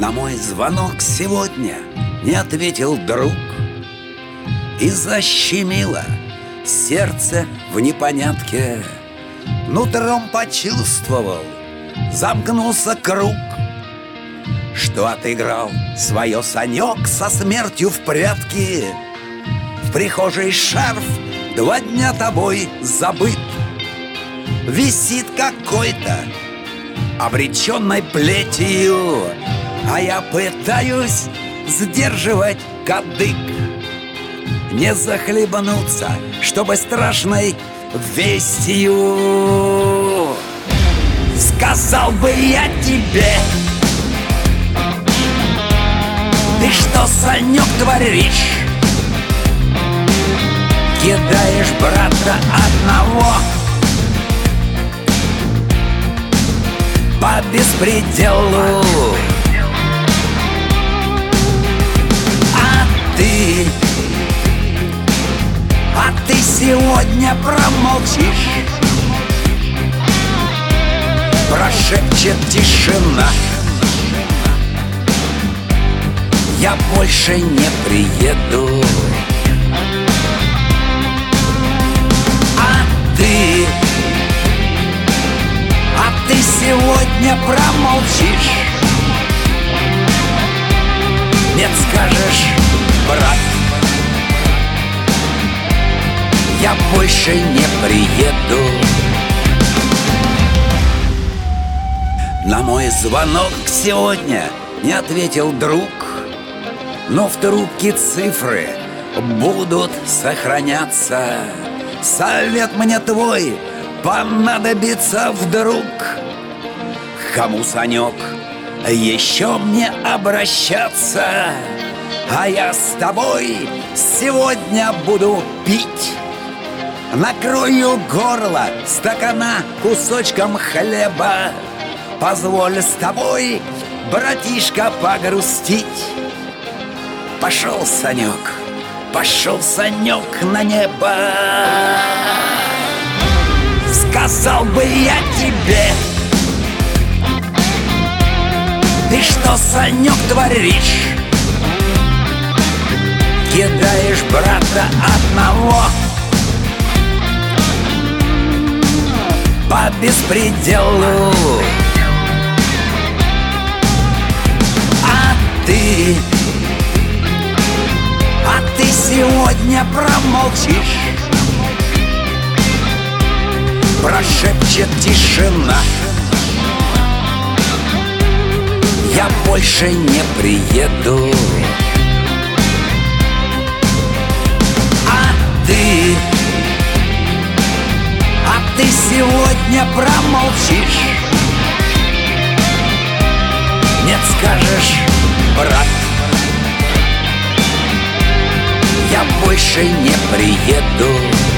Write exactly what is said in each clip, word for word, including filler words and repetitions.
На мой звонок сегодня не ответил друг, и защемило сердце в непонятке. Нутром почувствовал, замкнулся круг, что отыграл свое Санек со смертью в прятки. В прихожей шарф два дня тобой забыт, висит какой-то обреченной плетью, а я пытаюсь сдерживать кадык, не захлебнуться, чтобы страшной вестью. Сказал бы я тебе: ты что, Санек, творишь? Кидаешь брата одного по беспределу, а ты, а ты сегодня промолчишь. Прошепчет тишина: я больше не приеду. А ты, а ты сегодня промолчишь. Нет, скажешь: брат, я больше не приеду. На мой звонок сегодня не ответил друг, но в трубке цифры будут сохраняться. Совет мне твой понадобится вдруг. Кому, Санек, еще мне обращаться? А я с тобой сегодня буду пить. Накрою горло стакана кусочком хлеба. Позволь с тобой, братишка, погрустить. Пошел, Санек, пошел, Санек, на небо. Сказал бы я тебе: ты что, Санек, творишь? Кидаешь брата одного по беспределу, а ты, а ты сегодня промолчишь. Прошепчет тишина: я больше не приеду. А ты, а ты сегодня промолчишь. Нет, скажешь: брат, я больше не приеду.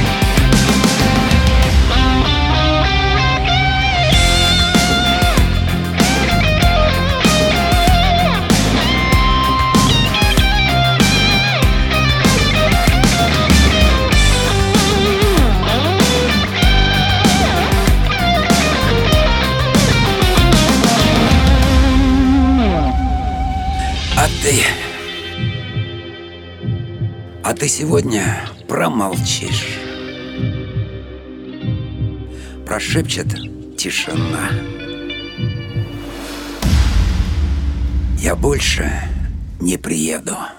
А ты, а ты сегодня промолчишь. Прошепчет тишина: я больше не приеду.